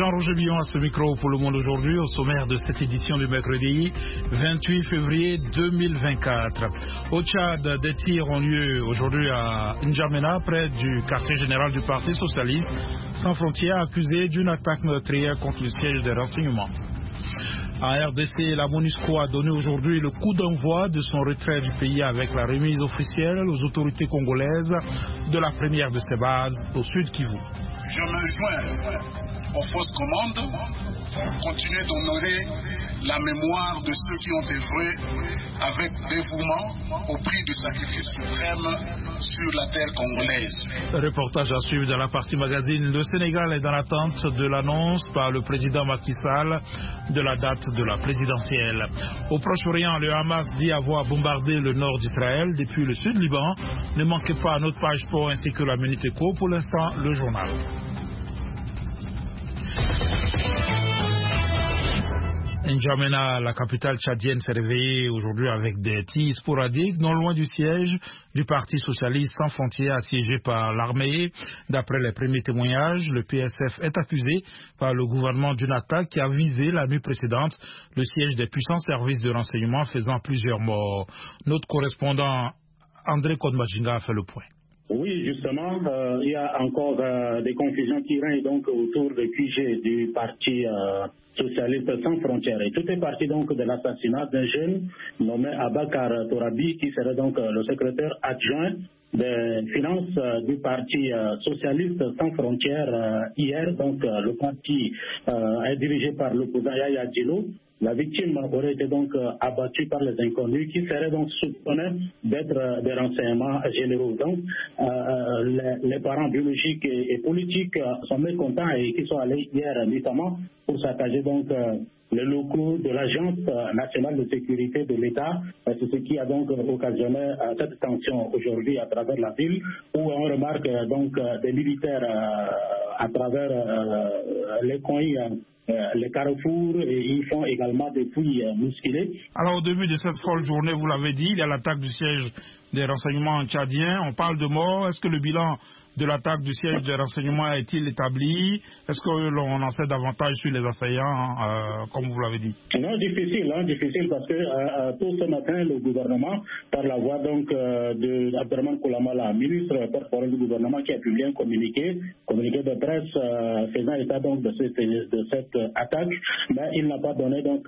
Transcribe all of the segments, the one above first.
Jean-Roger Billon à ce micro pour Le Monde aujourd'hui, au sommaire de cette édition du mercredi 28 février 2024. Au Tchad, des tirs ont lieu aujourd'hui à N'Djamena, près du quartier général du Parti socialiste sans frontières, accusé d'une attaque meurtrière contre le siège des renseignements. En RDC, la MONUSCO a donné aujourd'hui le coup d'envoi de son retrait du pays avec la remise officielle aux autorités congolaises de la première de ses bases au sud Kivu. Je me joins aux fausses commandes pour continuer d'honorer la mémoire de ceux qui ont œuvré avec dévouement au prix du sacrifice suprême sur la terre congolaise. Reportage à suivre dans la partie magazine. Le Sénégal est dans l'attente de l'annonce par le président Macky Sall de la date de la présidentielle. Au Proche-Orient, le Hamas dit avoir bombardé le nord d'Israël depuis le sud Liban. Ne manquez pas notre page sport ainsi que la Minute Éco. Pour l'instant, le journal. N'Djamena, la capitale tchadienne, s'est réveillée aujourd'hui avec des tirs sporadiques non loin du siège du Parti socialiste sans frontières assiégé par l'armée. D'après les premiers témoignages, le PSF est accusé par le gouvernement d'une attaque qui a visé la nuit précédente le siège des puissants services de renseignement, faisant plusieurs morts. Notre correspondant André Kodmajinga a fait le point. Oui, justement, il y a encore des confusions qui règnent donc autour des QG du Parti socialiste sans frontières. Et tout est parti donc de l'assassinat d'un jeune nommé Abakar Torabi, qui serait donc le secrétaire adjoint des finances du Parti socialiste sans frontières hier. Donc le parti est dirigé par l'opposant Yaya Djilo. La victime aurait été donc abattue par les inconnus qui seraient donc soupçonnés d'être des renseignements généraux. Donc, les parents biologiques et politiques sont mécontents et qui sont allés hier notamment pour saccager donc les locaux de l'Agence nationale de sécurité de l'État. C'est ce qui a donc occasionné cette tension aujourd'hui à travers la ville où on remarque donc des militaires à travers les coins, les carrefours, et ils font également des fouilles musculées. Alors au début de cette folle journée, vous l'avez dit, il y a l'attaque du siège des renseignements tchadiens. On parle de morts. Est-ce que le bilan de l'attaque du siège des renseignements est-il établi? Est-ce que l'on en sait davantage sur les assaillants, comme vous l'avez dit? Non, difficile parce que tôt ce matin, le gouvernement, par la voix donc de Abderrahmane Koulamala, ministre porte-parole du gouvernement, qui a publié un communiqué de presse faisant état donc de cette attaque, mais il n'a pas donné donc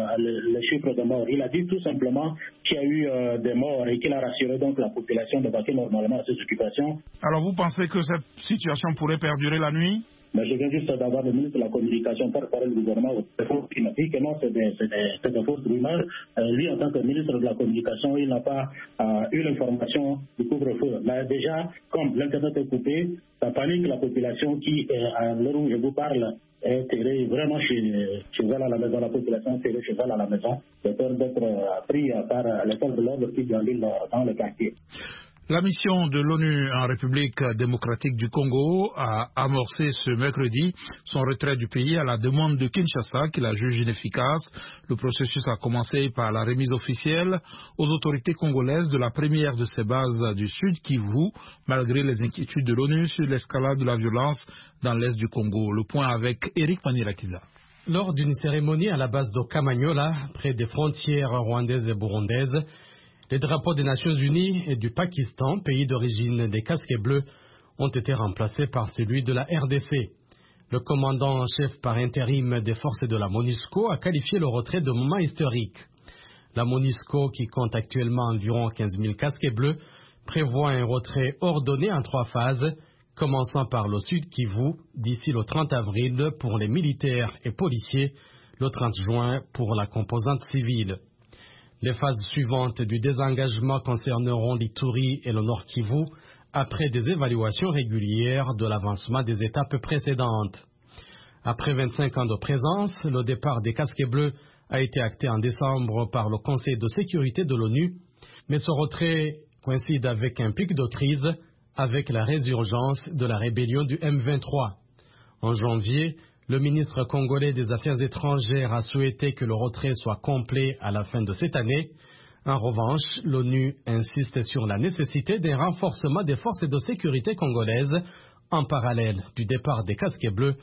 les chiffres de morts. Il a dit tout simplement qu'il y a eu des morts et qu'il a rassuré donc la population de vaquer normalement à ses occupations. Alors vous pensez que cette situation pourrait perdurer la nuit? Mais je viens juste d'avoir le ministre de la Communication par le gouvernement qui m'a dit que non, c'est des fausses rumeurs. Lui, en tant que ministre de la Communication, il n'a pas eu l'information du couvre-feu. Mais déjà, comme l'Internet est coupé, ça panique la population qui, à l'heure où je vous parle, est terrée vraiment chez elle à la maison. La population est terrée chez elle à la maison, de peur d'être pris par les forces de l'ordre qui déambulent dans le quartier. La mission de l'ONU en République démocratique du Congo a amorcé ce mercredi son retrait du pays à la demande de Kinshasa, qui la juge inefficace. Le processus a commencé par la remise officielle aux autorités congolaises de la première de ces bases du Sud Kivu, malgré les inquiétudes de l'ONU sur l'escalade de la violence dans l'est du Congo. Le point avec Eric Manirakiza. Lors d'une cérémonie à la base de Kamanyola, près des frontières rwandaises et burundaises, les drapeaux des Nations Unies et du Pakistan, pays d'origine des casquets bleus, ont été remplacés par celui de la RDC. Le commandant en chef par intérim des forces de la MONUSCO a qualifié le retrait de moment historique. La MONUSCO, qui compte actuellement environ 15 000 casquets bleus, prévoit un retrait ordonné en 3 phases, commençant par le Sud Kivu d'ici le 30 avril pour les militaires et policiers, le 30 juin pour la composante civile. Les phases suivantes du désengagement concerneront l'Ituri et le Nord Kivu après des évaluations régulières de l'avancement des étapes précédentes. Après 25 ans de présence, le départ des casquets bleus a été acté en décembre par le Conseil de sécurité de l'ONU, mais ce retrait coïncide avec un pic de crise avec la résurgence de la rébellion du M23. En janvier, le ministre congolais des Affaires étrangères a souhaité que le retrait soit complet à la fin de cette année. En revanche, l'ONU insiste sur la nécessité d'un renforcement des forces de sécurité congolaises en parallèle du départ des casquets bleus,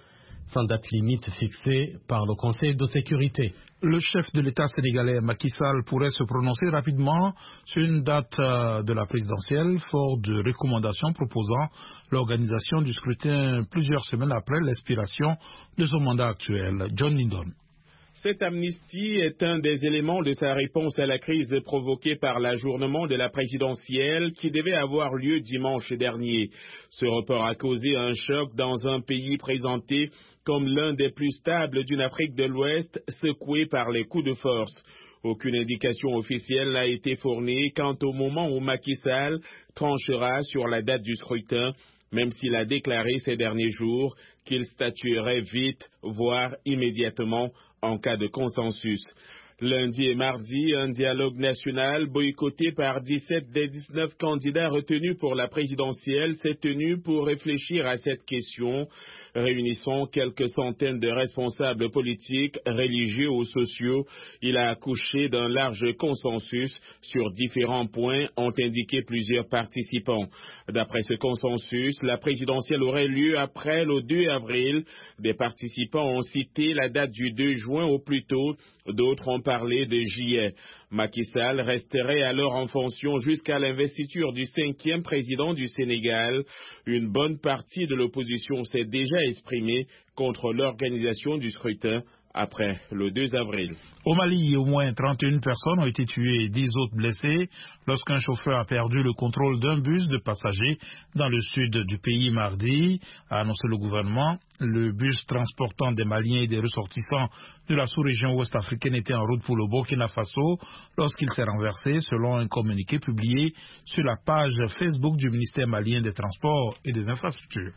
sans date limite fixée par le Conseil de sécurité. Le chef de l'État sénégalais Macky Sall pourrait se prononcer rapidement sur une date de la présidentielle, fort de recommandations proposant l'organisation du scrutin plusieurs semaines après l'expiration de son mandat actuel. John Lindon. Cette amnistie est un des éléments de sa réponse à la crise provoquée par l'ajournement de la présidentielle qui devait avoir lieu dimanche dernier. Ce report a causé un choc dans un pays présenté comme l'un des plus stables d'une Afrique de l'Ouest, secoué par les coups de force. Aucune indication officielle n'a été fournie quant au moment où Macky Sall tranchera sur la date du scrutin, même s'il a déclaré ces derniers jours qu'il statuerait vite, voire immédiatement, en cas de consensus. Lundi et mardi, un dialogue national boycotté par 17 des 19 candidats retenus pour la présidentielle s'est tenu pour réfléchir à cette question, réunissant quelques centaines de responsables politiques, religieux ou sociaux. Il a accouché d'un large consensus sur différents points, ont indiqué plusieurs participants. D'après ce consensus, la présidentielle aurait lieu après le 2 avril. Des participants ont cité la date du 2 juin au plus tôt, d'autres ont parlé de juillet. Macky Sall resterait alors en fonction jusqu'à l'investiture du 5e président du Sénégal. Une bonne partie de l'opposition s'est déjà exprimée contre l'organisation du scrutin après le 2 avril. Au Mali, au moins 31 personnes ont été tuées et 10 autres blessées lorsqu'un chauffeur a perdu le contrôle d'un bus de passagers dans le sud du pays mardi, a annoncé le gouvernement. Le bus transportant des Maliens et des ressortissants de la sous-région ouest-africaine était en route pour le Burkina Faso lorsqu'il s'est renversé, selon un communiqué publié sur la page Facebook du ministère malien des Transports et des Infrastructures.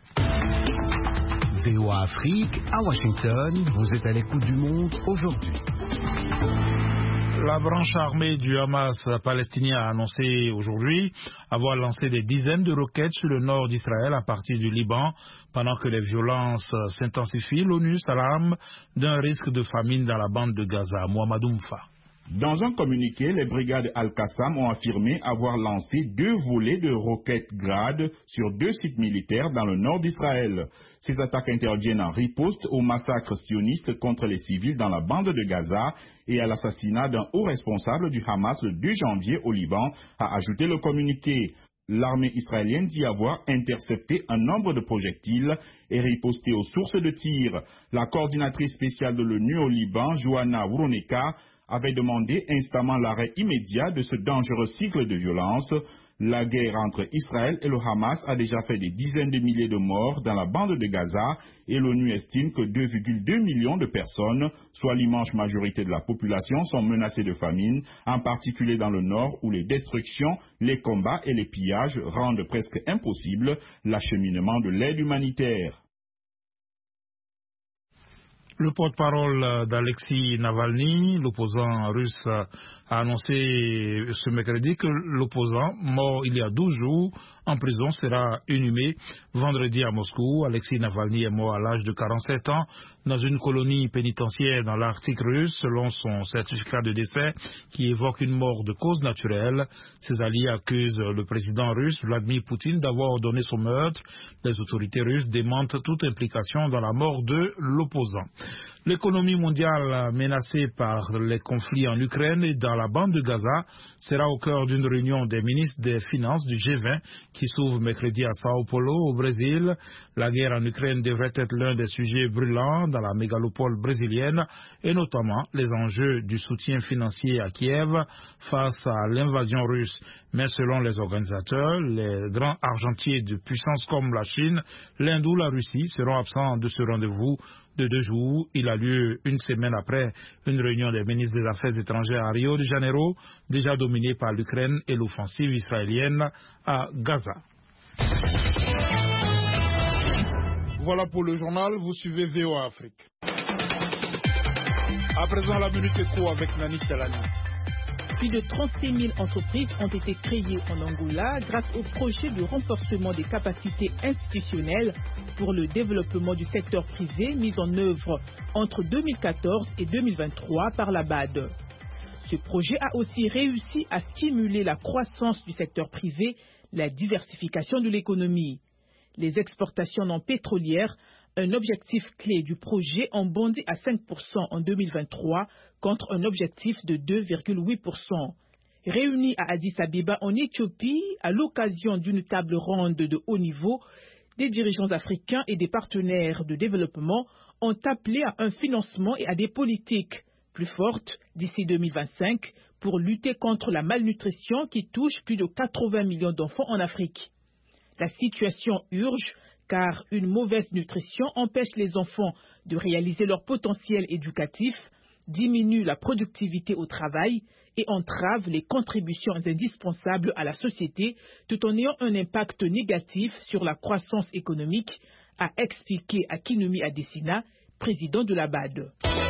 VOA Afrique, à Washington, vous êtes à l'écoute du monde aujourd'hui. La branche armée du Hamas palestinien a annoncé aujourd'hui avoir lancé des dizaines de roquettes sur le nord d'Israël à partir du Liban. Pendant que les violences s'intensifient, l'ONU s'alarme d'un risque de famine dans la bande de Gaza. Mohamed Oumfa. Dans un communiqué, les brigades Al-Qassam ont affirmé avoir lancé 2 volées de roquettes Grad sur 2 sites militaires dans le nord d'Israël. Ces attaques interviennent en riposte au massacre sioniste contre les civils dans la bande de Gaza et à l'assassinat d'un haut responsable du Hamas le 2 janvier au Liban, a ajouté le communiqué. L'armée israélienne dit avoir intercepté un nombre de projectiles et riposté aux sources de tir. La coordinatrice spéciale de l'ONU au Liban, Joanna Wroneka, avait demandé instamment l'arrêt immédiat de ce dangereux cycle de violence. La guerre entre Israël et le Hamas a déjà fait des dizaines de milliers de morts dans la bande de Gaza et l'ONU estime que 2,2 millions de personnes, soit l'immense majorité de la population, sont menacées de famine, en particulier dans le nord où les destructions, les combats et les pillages rendent presque impossible l'acheminement de l'aide humanitaire. Le porte-parole d'Alexei Navalny, l'opposant russe, a annoncé ce mercredi que l'opposant, mort il y a 12 jours en prison, sera inhumé vendredi à Moscou. Alexei Navalny est mort à l'âge de 47 ans dans une colonie pénitentiaire dans l'Arctique russe, selon son certificat de décès qui évoque une mort de cause naturelle. Ses alliés accusent le président russe Vladimir Poutine d'avoir ordonné son meurtre. Les autorités russes démentent toute implication dans la mort de l'opposant. L'économie mondiale menacée par les conflits en Ukraine et dans la bande de Gaza sera au cœur d'une réunion des ministres des Finances du G20 qui s'ouvre mercredi à Sao Paulo, au Brésil. La guerre en Ukraine devrait être l'un des sujets brûlants dans la mégalopole brésilienne et notamment les enjeux du soutien financier à Kiev face à l'invasion russe. Mais selon les organisateurs, les grands argentiers de puissances comme la Chine, l'Inde ou la Russie seront absents de ce rendez-vous de 2 jours. Il a lieu une semaine après une réunion des ministres des Affaires étrangères à Rio de Janeiro, déjà dominée par l'Ukraine et l'offensive israélienne à Gaza. Voilà pour le journal, vous suivez VOA Afrique. À présent, la minute éco avec Nani Talani. Plus de 36 000 entreprises ont été créées en Angola grâce au projet de renforcement des capacités institutionnelles pour le développement du secteur privé mis en œuvre entre 2014 et 2023 par la BAD. Ce projet a aussi réussi à stimuler la croissance du secteur privé, la diversification de l'économie. Les exportations non pétrolières Un objectif clé du projet en bondit à 5% en 2023 contre un objectif de 2,8%. Réunis à Addis Abeba en Éthiopie à l'occasion d'une table ronde de haut niveau, des dirigeants africains et des partenaires de développement ont appelé à un financement et à des politiques plus fortes d'ici 2025 pour lutter contre la malnutrition qui touche plus de 80 millions d'enfants en Afrique. La situation urge car une mauvaise nutrition empêche les enfants de réaliser leur potentiel éducatif, diminue la productivité au travail et entrave les contributions indispensables à la société tout en ayant un impact négatif sur la croissance économique, a expliqué Akinwumi Adesina, président de la BAD.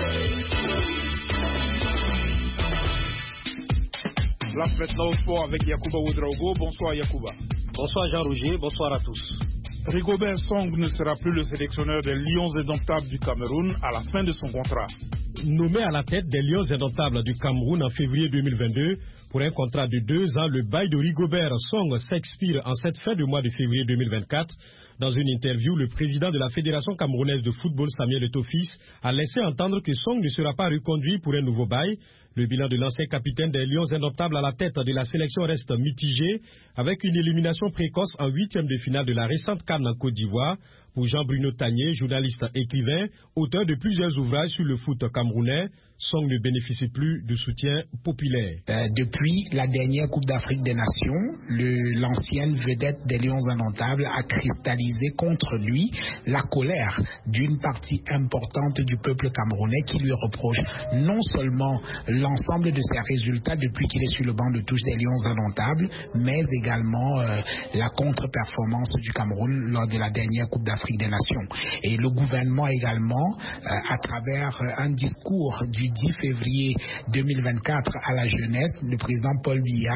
Place maintenant au sport avec Yacouba Ouedraogo. Bonsoir Yacouba. Bonsoir Jean-Roger, bonsoir à tous. Rigobert Song ne sera plus le sélectionneur des Lions indomptables du Cameroun à la fin de son contrat. Nommé à la tête des Lions indomptables du Cameroun en février 2022, pour un contrat de 2 ans, le bail de Rigobert Song s'expire en cette fin de mois de février 2024. Dans une interview, le président de la Fédération camerounaise de football, Samuel Eto'o a laissé entendre que Song ne sera pas reconduit pour un nouveau bail. Le bilan de l'ancien capitaine des Lions indomptables à la tête de la sélection reste mitigé, avec une élimination précoce en 8e de finale de la récente CAN en Côte d'Ivoire. Pour Jean-Bruno Tagné, journaliste écrivain, auteur de plusieurs ouvrages sur le foot camerounais, Song ne bénéficie plus de soutien populaire. Depuis la dernière Coupe d'Afrique des Nations, l'ancienne vedette des Lions indomptables a cristallisé contre lui la colère d'une partie importante du peuple camerounais qui lui reproche non seulement l'ensemble de ses résultats depuis qu'il est sur le banc de touche des Lions indomptables, mais également la contre-performance du Cameroun lors de la dernière Coupe d'Afrique des Nations. Et le gouvernement également, à travers un discours du 10 février 2024 à la jeunesse, le président Paul Biya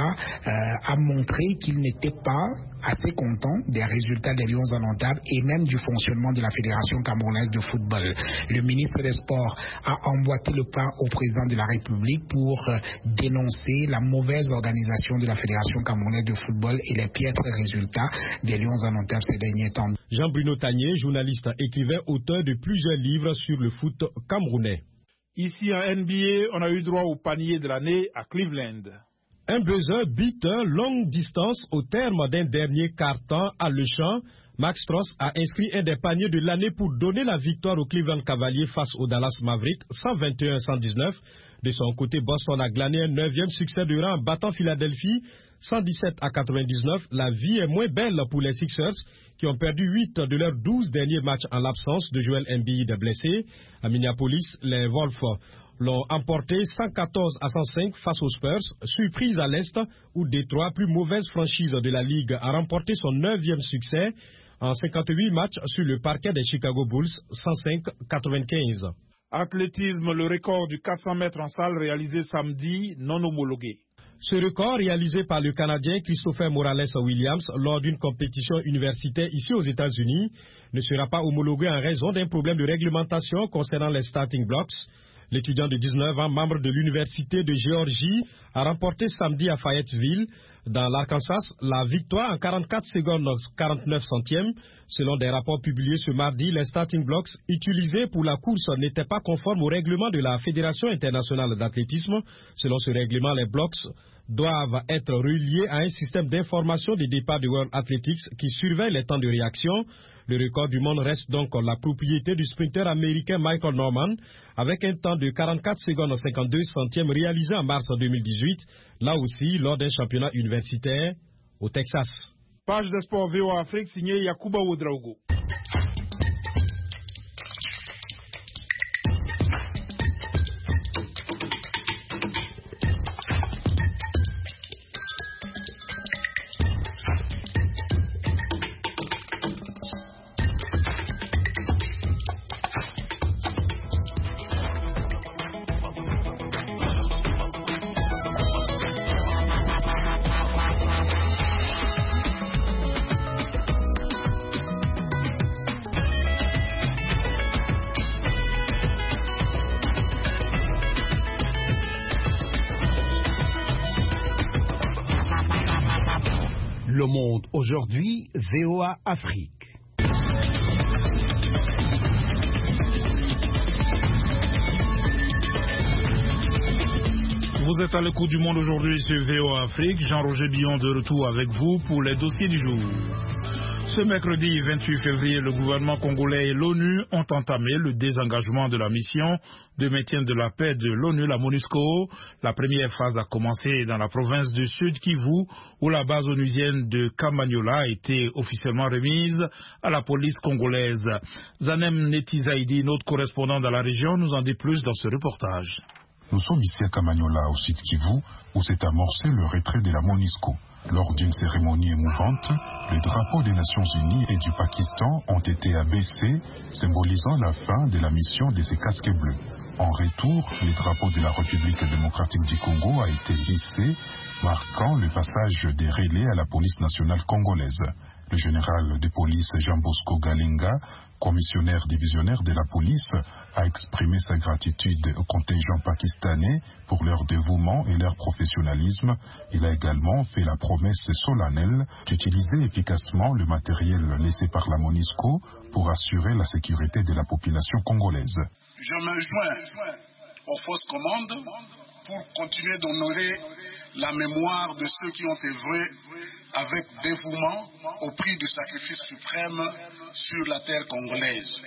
a montré qu'il n'était pas assez content des résultats des Lions indomptables et même du fonctionnement de la Fédération camerounaise de football. Le ministre des Sports a emboîté le pas au président de la République pour dénoncer la mauvaise organisation de la Fédération camerounaise de football et les piètres résultats des Lions indomptables ces derniers temps. Jean-Bruno Tagné, journaliste, écrivain, auteur de plusieurs livres sur le foot camerounais. Ici en NBA, on a eu droit au panier de l'année à Cleveland. Un buzzer beater longue distance au terme d'un dernier quart-temps à Le Champ. Max Strus a inscrit un des paniers de l'année pour donner la victoire aux Cleveland Cavaliers face aux Dallas Mavericks, 121-119. De son côté, Boston a glané un 9e succès de rang en battant Philadelphie, 117-99. La vie est moins belle pour les Sixers, qui ont perdu 8 de leurs 12 derniers matchs en l'absence de Joel Embiid blessé. À Minneapolis, les Wolves l'ont emporté 114-105 face aux Spurs, surprise à l'Est, où Détroit, plus mauvaise franchise de la Ligue, a remporté son 9e succès en 58 matchs sur le parquet des Chicago Bulls, 105-95. Athlétisme, le record du 400 mètres en salle réalisé samedi, non homologué. Ce record, réalisé par le Canadien Christopher Morales-Williams lors d'une compétition universitaire ici aux États-Unis, ne sera pas homologué en raison d'un problème de réglementation concernant les starting blocks. L'étudiant de 19 ans, membre de l'Université de Géorgie, a remporté samedi à Fayetteville, dans l'Arkansas, la victoire en 44 secondes 49 centièmes. Selon des rapports publiés ce mardi, les starting blocks utilisés pour la course n'étaient pas conformes au règlement de la Fédération internationale d'athlétisme. Selon ce règlement, les blocks doivent être reliés à un système d'information des départs de World Athletics qui surveille les temps de réaction. Le record du monde reste donc la propriété du sprinter américain Michael Norman, avec un temps de 44 secondes 52 centièmes réalisé en mars 2018, là aussi lors d'un championnat universitaire au Texas. Page de sport VOA Afrique signée Yacouba Ouedraogo. Le monde aujourd'hui, VOA Afrique. Vous êtes à l'écoute du Monde aujourd'hui sur VOA Afrique. Jean-Roger Billon de retour avec vous pour les dossiers du jour. Ce mercredi 28 février, le gouvernement congolais et l'ONU ont entamé le désengagement de la mission de maintien de la paix de l'ONU, la MONUSCO. La première phase a commencé dans la province du Sud Kivu, où la base onusienne de Kamanyola a été officiellement remise à la police congolaise. Zanem Netizaidi, notre correspondant dans la région, nous en dit plus dans ce reportage. Nous sommes ici à Kamanyola, au Sud Kivu, où s'est amorcé le retrait de la MONUSCO. Lors d'une cérémonie émouvante, les drapeaux des Nations Unies et du Pakistan ont été abaissés, symbolisant la fin de la mission de ces casques bleus. En retour, le drapeau de la République démocratique du Congo a été hissé, marquant le passage des relais à la police nationale congolaise. Le général de police Jean Bosco Galenga, commissionnaire divisionnaire de la police, a exprimé sa gratitude au contingent pakistanais pour leur dévouement et leur professionnalisme. Il a également fait la promesse solennelle d'utiliser efficacement le matériel laissé par la MONUSCO pour assurer la sécurité de la population congolaise. Je me joins aux forces commandes pour continuer d'honorer la mémoire de ceux qui ont œuvré avec dévouement au prix du sacrifice suprême sur la terre congolaise.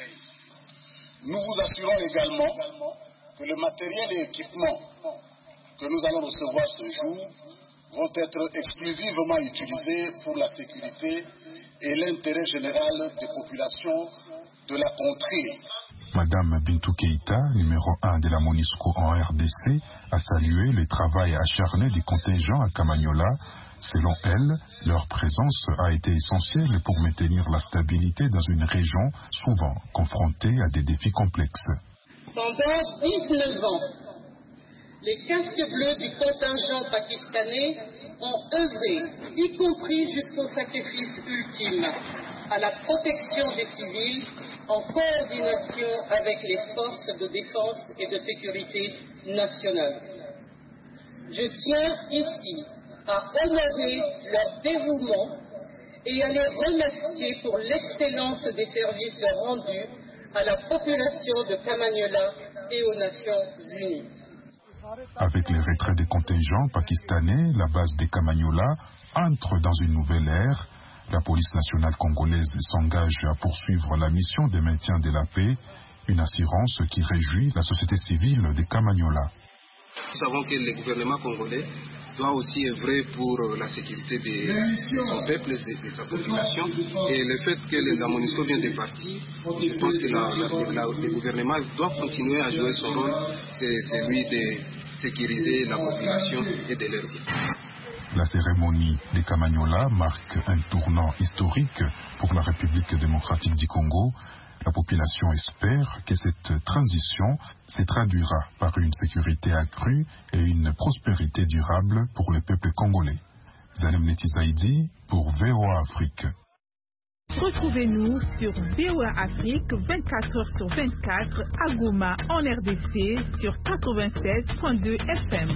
Nous vous assurons également que le matériel et équipement que nous allons recevoir ce jour vont être exclusivement utilisés pour la sécurité et l'intérêt général des populations de la contrée. Madame Bintou Keïta, numéro 1 de la MONUSCO en RDC, a salué le travail acharné du contingent à Kamanyola. Selon elle, leur présence a été essentielle pour maintenir la stabilité dans une région souvent confrontée à des défis complexes. Pendant 19 ans, les casques bleus du contingent pakistanais ont œuvré, y compris jusqu'au sacrifice ultime, à la protection des civils en coordination avec les forces de défense et de sécurité nationale. Je tiens ici à honorer leur dévouement et à les remercier pour l'excellence des services rendus à la population de Kamanyola et aux Nations Unies. Avec le retrait des contingents pakistanais, la base de Kamanyola entre dans une nouvelle ère. La police nationale congolaise s'engage à poursuivre la mission de maintien de la paix, une assurance qui réjouit la société civile de Kamanyola. Nous savons que le gouvernement congolais doit aussi œuvrer pour la sécurité de son peuple, de sa population. Et le fait que la MONUSCO vient de partir, je pense que le gouvernement doit continuer à jouer son rôle, c'est celui de sécuriser la population et de leur vie. La cérémonie de Kamanyola marque un tournant historique pour la République démocratique du Congo. La population espère que cette transition se traduira par une sécurité accrue et une prospérité durable pour le peuple congolais. Zanem Netizaidi pour VOA Afrique. Retrouvez-nous sur VOA Afrique 24h sur 24 à Goma en RDC sur 96.2 FM.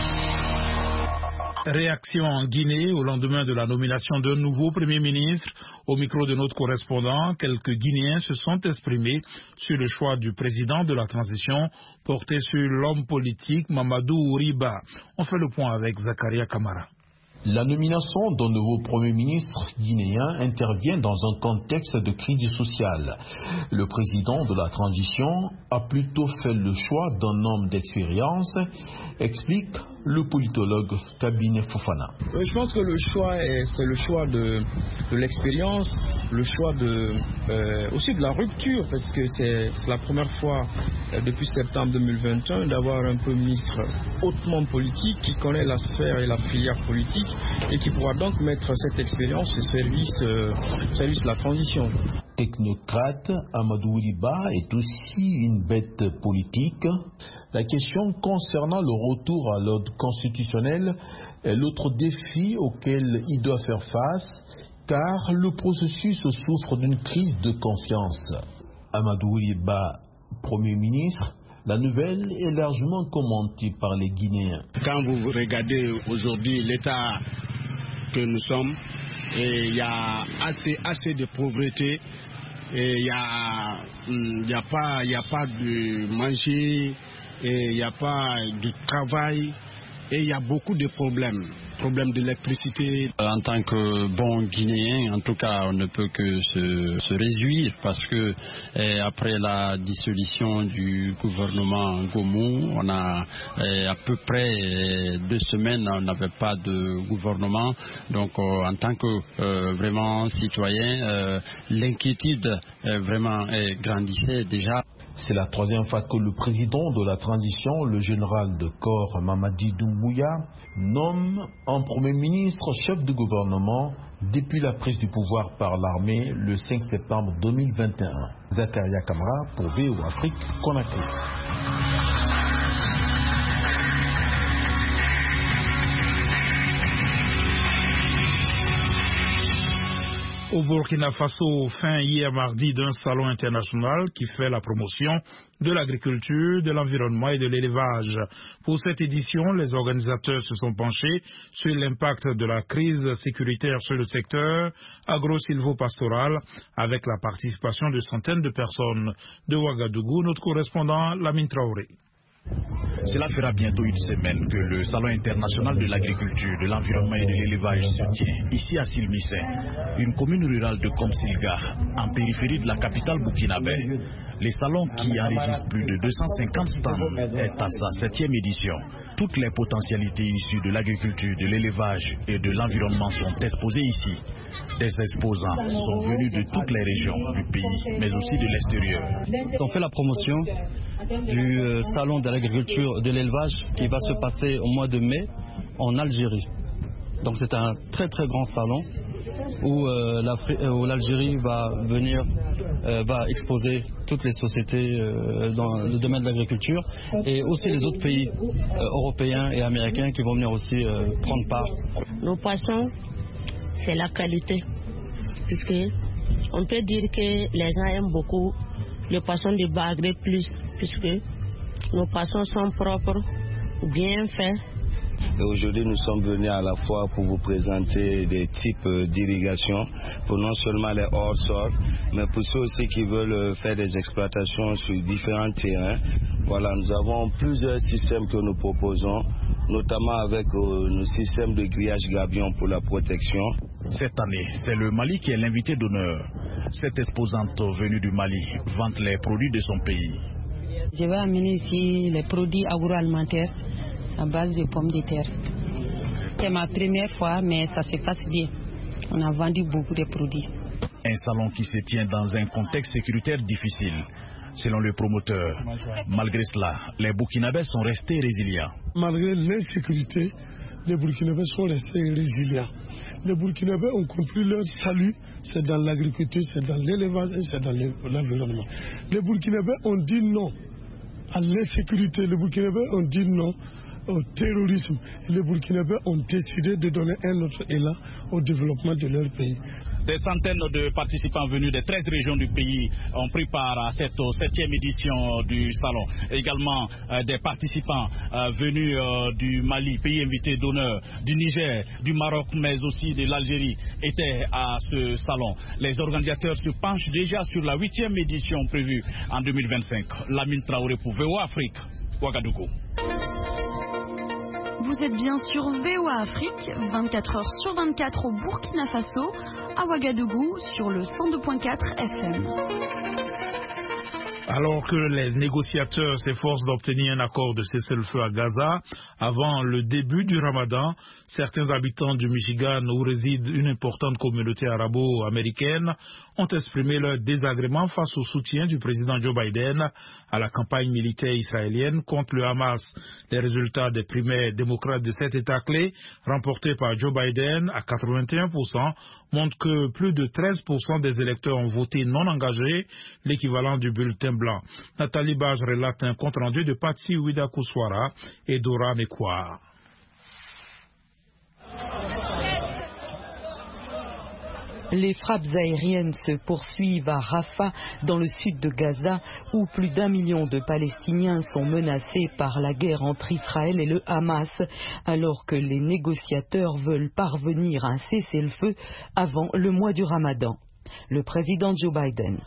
Réaction en Guinée au lendemain de la nomination d'un nouveau Premier ministre. Au micro de notre correspondant, quelques Guinéens se sont exprimés sur le choix du président de la transition porté sur l'homme politique Mamadou Ouriba. On fait le point avec Zakaria Kamara. La nomination d'un nouveau Premier ministre guinéen intervient dans un contexte de crise sociale. Le président de la transition a plutôt fait le choix d'un homme d'expérience, explique le politologue Kabinet Fofana. Je pense que le choix c'est le choix de l'expérience, le choix aussi de la rupture, parce que c'est la première fois depuis septembre 2021 d'avoir un Premier ministre hautement politique qui connaît la sphère et la filière politique et qui pourra donc mettre cette expérience au service de la transition. Technocrate, Amadou Ouriba est aussi une bête politique. La question concernant le retour à l'ordre constitutionnel est l'autre défi auquel il doit faire face, car le processus souffre d'une crise de confiance. Amadou Ouriba, Premier ministre, la nouvelle est largement commentée par les Guinéens. Quand vous regardez aujourd'hui l'état que nous sommes, il y a assez de pauvreté, il n'y a pas de manger, il n'y a pas de travail, et il y a beaucoup de problèmes d'électricité. En tant que bon Guinéen, en tout cas, on ne peut que se réjouir parce que après la dissolution du gouvernement Ngomou, on a à peu près 2 semaines, on n'avait pas de gouvernement. Donc, en tant que vraiment citoyen, l'inquiétude vraiment grandissait déjà. C'est la 3e fois que le président de la transition, le général de corps Mamadi Doumbouya, nomme un premier ministre chef de gouvernement depuis la prise du pouvoir par l'armée le 5 septembre 2021. Zakaria Kamara pour VO Afrique, Conakry. Au Burkina Faso, fin hier mardi d'un salon international qui fait la promotion de l'agriculture, de l'environnement et de l'élevage. Pour cette édition, les organisateurs se sont penchés sur l'impact de la crise sécuritaire sur le secteur agro-silvopastoral avec la participation de centaines de personnes. De Ouagadougou, notre correspondant Lamine Traoré. Cela fera bientôt une semaine que le Salon international de l'agriculture, de l'environnement et de l'élevage se tient ici à Silmissé, une commune rurale de Komsilga, en périphérie de la capitale burkinabé. Le salon, qui enregistre plus de 250 stands, est à sa 7e édition. Toutes les potentialités issues de l'agriculture, de l'élevage et de l'environnement sont exposées ici. Des exposants sont venus de toutes les régions du pays, mais aussi de l'extérieur. On fait la promotion du salon de l'agriculture et de l'élevage qui va se passer au mois de mai en Algérie. Donc c'est un très très grand salon où l'Algérie va venir, va exposer toutes les sociétés dans le domaine de l'agriculture et aussi les autres pays européens et américains qui vont venir aussi prendre part. Nos poissons, c'est la qualité, puisque on peut dire que les gens aiment beaucoup le poisson de Bagré plus, puisque nos poissons sont propres, bien faits. Et aujourd'hui, nous sommes venus à la fois pour vous présenter des types d'irrigation, pour non seulement les hors-sol, mais pour ceux aussi qui veulent faire des exploitations sur différents terrains. Voilà, nous avons plusieurs systèmes que nous proposons, notamment avec nos systèmes de grillage gabion pour la protection. Cette année, c'est le Mali qui est l'invité d'honneur. Cette exposante venue du Mali vante les produits de son pays. Je vais amener ici les produits agroalimentaires à base de pommes de terre. C'est ma première fois, mais ça se passe bien. On a vendu beaucoup de produits. Un salon qui se tient dans un contexte sécuritaire difficile. Selon le promoteur, malgré cela, les Burkinabés sont restés résilients. Malgré l'insécurité, les Burkinabés sont restés résilients. Les Burkinabés ont compris leur salut, c'est dans l'agriculture, c'est dans l'élevage et c'est dans l'environnement. Les Burkinabés ont dit non à l'insécurité, les Burkinabés ont dit non au terrorisme. Et les Burkinabés ont décidé de donner un autre élan au développement de leur pays. Des centaines de participants venus des 13 régions du pays ont pris part à cette 7e édition du salon. Également des participants venus du Mali, pays invité d'honneur, du Niger, du Maroc, mais aussi de l'Algérie étaient à ce salon. Les organisateurs se penchent déjà sur la 8e édition prévue en 2025. Lamine Traoré pour VOA Afrique, Ouagadougou. Vous êtes bien sur VOA Afrique, 24 heures sur 24 au Burkina Faso, à Ouagadougou, sur le 102.4 FM. Alors que les négociateurs s'efforcent d'obtenir un accord de cessez-le-feu à Gaza avant le début du Ramadan, certains habitants du Michigan, où réside une importante communauté arabo-américaine, ont exprimé leur désagrément face au soutien du président Joe Biden à la campagne militaire israélienne contre le Hamas. Les résultats des primaires démocrates de cet État clé, remportés par Joe Biden à 81%, montrent que plus de 13% des électeurs ont voté non engagé, l'équivalent du bulletin blanc. Nathalie Bage relate un compte-rendu de Patsy Ouida-Kouswara et Dora Mekwar. Les frappes aériennes se poursuivent à Rafah, dans le sud de Gaza, où plus d'1 million de Palestiniens sont menacés par la guerre entre Israël et le Hamas, alors que les négociateurs veulent parvenir à un cessez-le-feu avant le mois du Ramadan. Le président Joe Biden.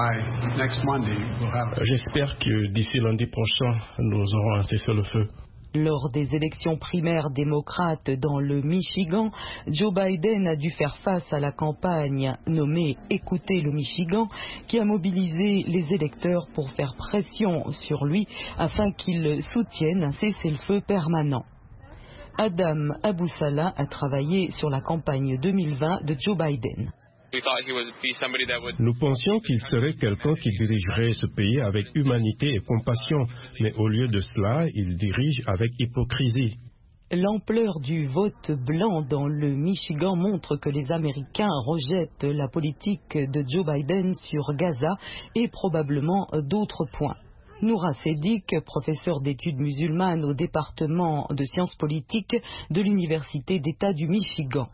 J'espère que d'ici lundi prochain, nous aurons un cessez-le-feu. Lors des élections primaires démocrates dans le Michigan, Joe Biden a dû faire face à la campagne nommée « Écoutez le Michigan » qui a mobilisé les électeurs pour faire pression sur lui afin qu'il soutienne un cessez-le-feu permanent. Adam Abousallah a travaillé sur la campagne 2020 de Joe Biden. Nous pensions qu'il serait quelqu'un qui dirigerait ce pays avec humanité et compassion, mais au lieu de cela, il dirige avec hypocrisie. L'ampleur du vote blanc dans le Michigan montre que les Américains rejettent la politique de Joe Biden sur Gaza et probablement d'autres points. Noura Sedik, professeur d'études musulmanes au département de sciences politiques de l'Université d'État du Michigan.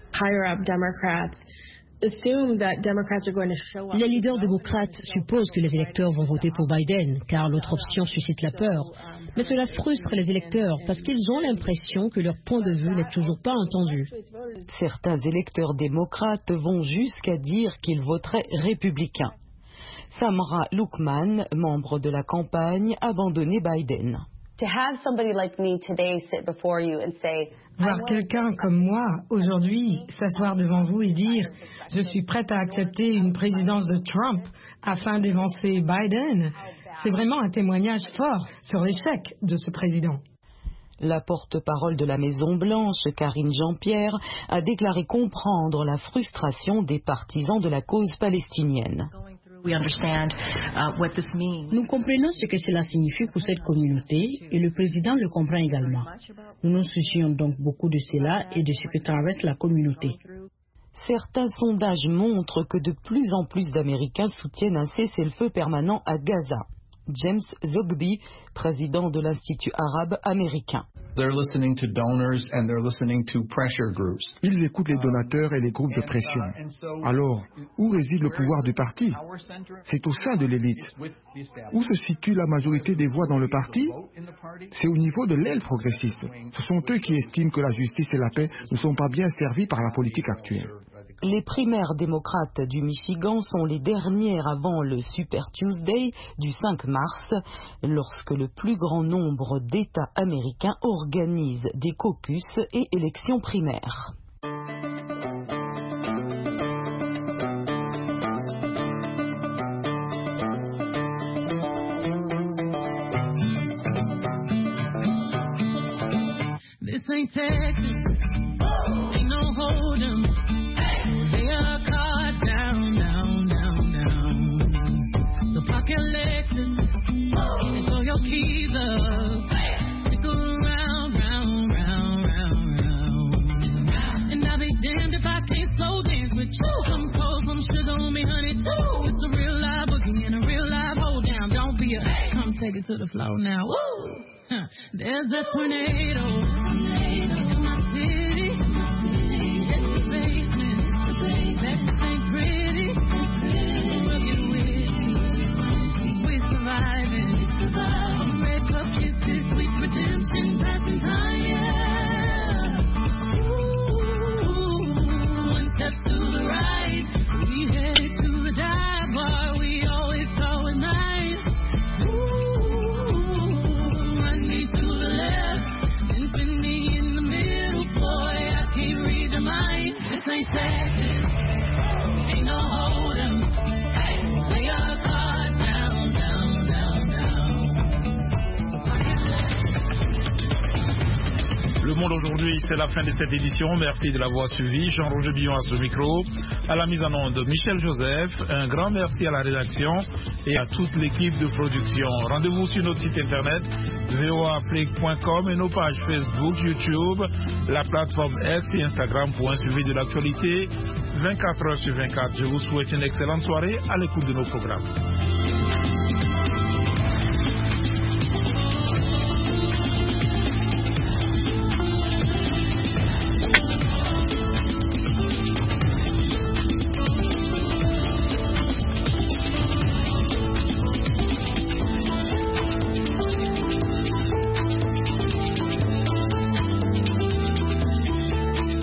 Les leaders démocrates supposent que les électeurs vont voter pour Biden, car l'autre option suscite la peur. Mais cela frustre les électeurs parce qu'ils ont l'impression que leur point de vue n'est toujours pas entendu. Certains électeurs démocrates vont jusqu'à dire qu'ils voteraient républicains. Samra Loukman, membre de la campagne, a abandonné Biden. Voir quelqu'un comme moi, aujourd'hui, s'asseoir devant vous et dire « Je suis prête à accepter une présidence de Trump afin d'évincer Biden », c'est vraiment un témoignage fort sur l'échec de ce président. La porte-parole de la Maison-Blanche, Karine Jean-Pierre, a déclaré comprendre la frustration des partisans de la cause palestinienne. Nous comprenons ce que cela signifie pour cette communauté et le président le comprend également. Nous nous soucions donc beaucoup de cela et de ce que traverse la communauté. Certains sondages montrent que de plus en plus d'Américains soutiennent un cessez-le-feu permanent à Gaza. James Zogby, président de l'Institut arabe américain. Ils écoutent les donateurs et les groupes de pression. Alors, où réside le pouvoir du parti? C'est au sein de l'élite. Où se situe la majorité des voix dans le parti? C'est au niveau de l'aile progressiste. Ce sont eux qui estiment que la justice et la paix ne sont pas bien servis par la politique actuelle. Les primaires démocrates du Michigan sont les dernières avant le Super Tuesday du 5 mars, lorsque le plus grand nombre d'États américains organisent des caucus et élections primaires. This ain't Texas, ain't no hold'em. Lay a card down, down, down, down. So park your Lexus and throw your keys up. Stick around, round, round, round, round. And I'll be damned if I can't slow dance with you. Some cold, some sugar on me, honey, too. It's a real live boogie and a real live hold down. Don't be a come take it to the floor now. Woo! There's a tornado in my city. It's the basement. That ain't pretty. We'll get with you. We're surviving. Red cup kisses, sweet redemption, passing time, yeah. Ooh, one step to the right, we headed to the dive bar. We always thought was nice. Run me to the left, and pin me in the middle, boy. I can't read your mind. This ain't Texas. Ain't no hold'em. Lay your card down, down, down, down. Le Monde aujourd'hui, c'est la fin de cette édition. Merci de l'avoir suivi. Jean-Roger Billon à ce micro. À la mise en onde, Michel Joseph. Un grand merci à la rédaction et à toute l'équipe de production. Rendez-vous sur notre site internet voafrique.com et nos pages Facebook, YouTube, la plateforme X et Instagram pour un suivi de l'actualité 24 heures sur 24. Je vous souhaite une excellente soirée à l'écoute de nos programmes.